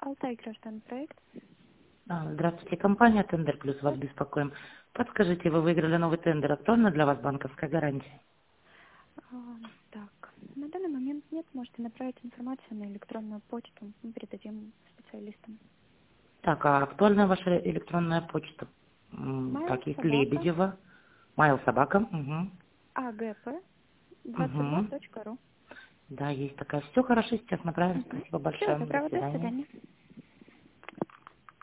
Алтай граждан проект. Здравствуйте, компания Тендер Плюс, вас беспокоим. Подскажите, вы выиграли новый тендер, актуальна для вас банковская гарантия? Так, на данный момент нет, можете направить информацию на электронную почту, мы передадим специалистам. Так, а актуальна ваша электронная почта? Mail Так, есть собака Лебедева, Майл Собака. agp22.ru. Да, есть такая. Все хорошо, сейчас направим. Спасибо Всего большое. До доброго, до свидания. свидания.